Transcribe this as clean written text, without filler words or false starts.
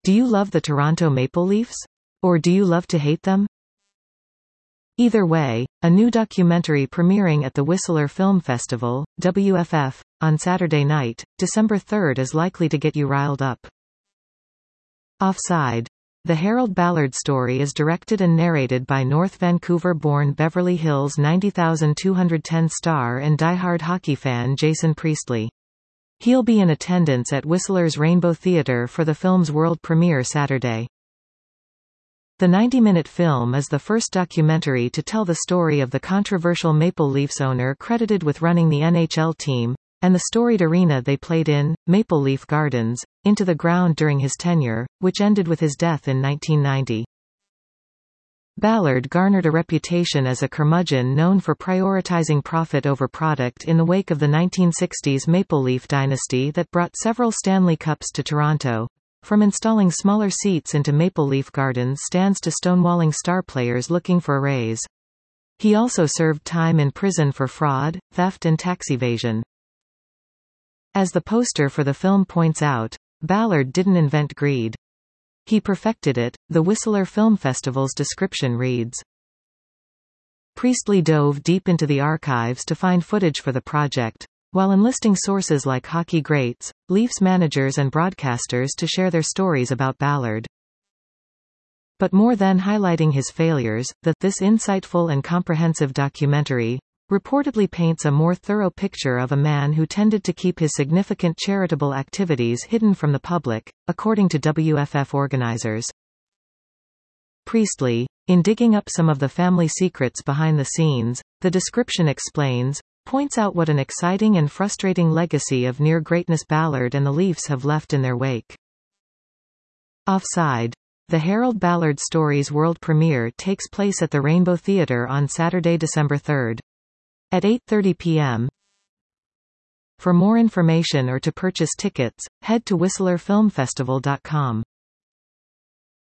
Do you love the Toronto Maple Leafs? Or do you love to hate them? Either way, a new documentary premiering at the Whistler Film Festival, WFF, on Saturday night, December 3rd is likely to get you riled up. Offside. The Harold Ballard story is directed and narrated by North Vancouver-born Beverly Hills 90210 star and diehard hockey fan Jason Priestley. He'll be in attendance at Whistler's Rainbow Theatre for the film's world premiere Saturday. The 90-minute film is the first documentary to tell the story of the controversial Maple Leafs owner credited with running the NHL team, and the storied arena they played in, Maple Leaf Gardens, into the ground during his tenure, which ended with his death in 1990. Ballard garnered a reputation as a curmudgeon known for prioritizing profit over product in the wake of the 1960s Maple Leaf dynasty that brought several Stanley Cups to Toronto, from installing smaller seats into Maple Leaf Gardens stands to stonewalling star players looking for a raise. He also served time in prison for fraud, theft and tax evasion. As the poster for the film points out, Ballard didn't invent greed. He perfected it, the Whistler Film Festival's description reads. Priestley dove deep into the archives to find footage for the project, while enlisting sources like hockey greats, Leafs managers and broadcasters to share their stories about Ballard. But more than highlighting his failures, this insightful and comprehensive documentary reportedly paints a more thorough picture of a man who tended to keep his significant charitable activities hidden from the public, according to WFF organizers. Priestley, in digging up some of the family secrets behind the scenes, the description explains, points out what an exciting and frustrating legacy of near-greatness Ballard and the Leafs have left in their wake. Offside. The Harold Ballard story's world premiere takes place at the Rainbow Theatre on Saturday, December 3rd. At 8:30 p.m. For more information or to purchase tickets, head to whistlerfilmfestival.com.